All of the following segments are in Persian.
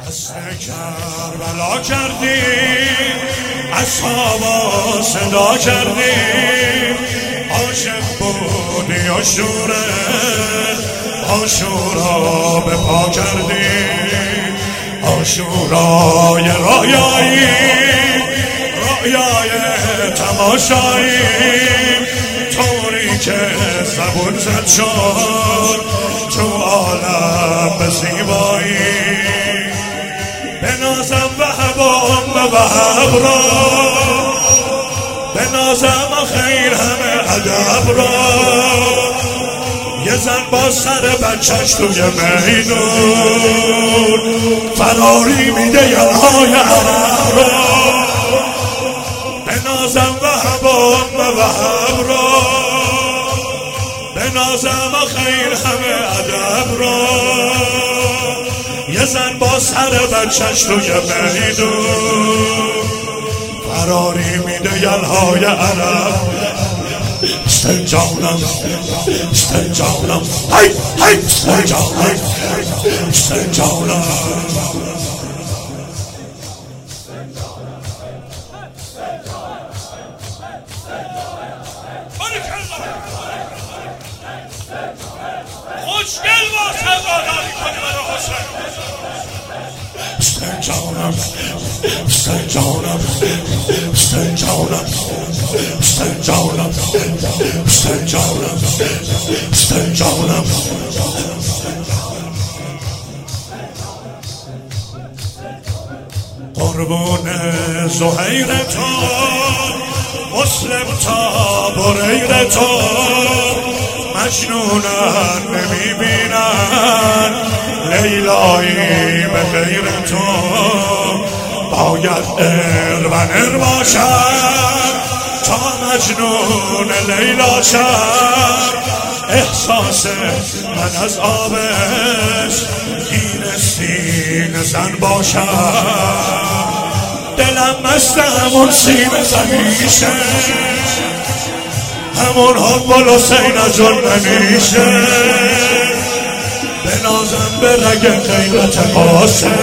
دست کربلا کردیم، اصحابا صدا کردیم، عاشق بودی عاشورا به پا کردیم، عاشورای رویایی تماشایی، طوری که زبون زد شد تو عالم به زیبایی. بنازم وهبم به وهب را، بنازم خیر همه ادب را، یه زن با سر بچهش توی میدون فراری میده یلهای عرب را. بنازم وهبم به وهب را، بنازم خیر همه ادب را، یه زن با سر بچهش توی میدون فراری میده یلهای عرب. استنجانم هی استنجانم خوشگل واسه قداری کنی برای حسین. استنجانم قربون زهیر تو مسلم تا بریر تو، مجنونن نمیبینن لیلایی به غیر تو. باید ارور باشد تا مجنون لیلا شد، احساس من از آبش گیر سینه زن باشد. دلم مست همون سینه زنیشه، همون حب حسین از جن نمیشه. بنازم به رگ غیرت قاسم،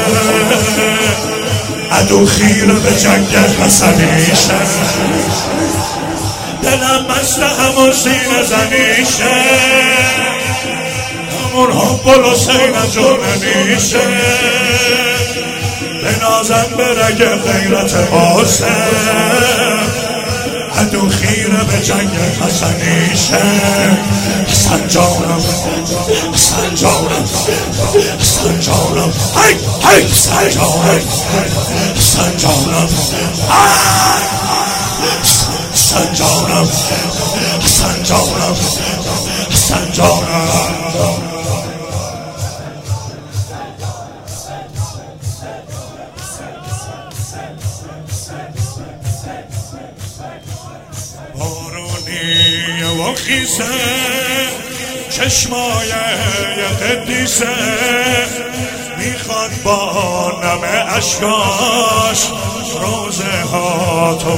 عدو خیره به جنگ حسنیشه. دلم مست همون سینه زنیشه، همون حب حسین از جن نمیشه. بنازم به رگ غیرت قاسم، عدو خیره به جنگ حسنیشه. سنجانم هی سنجانم بارونی و خیسه چشمای قدیسه، میخواد با نم اشکاش روزه ها تو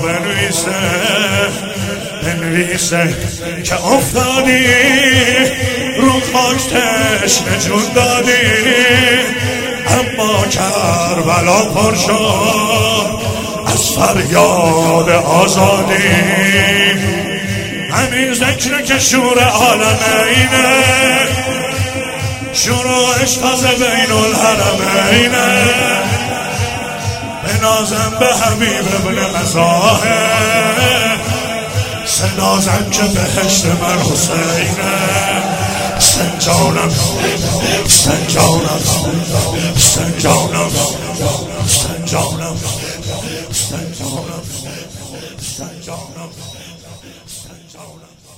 بنویسه که افتادی رو خاک تشنه جون دادی، اما کربلا پر شد از فریاد آزادی. همین ذکر که شور عالمینه، شروعش تازه بین الحرمینه. بنازم به حبیب ابن مظاهر، سنازم که بهشت من حسینه. استنجانم استنجانم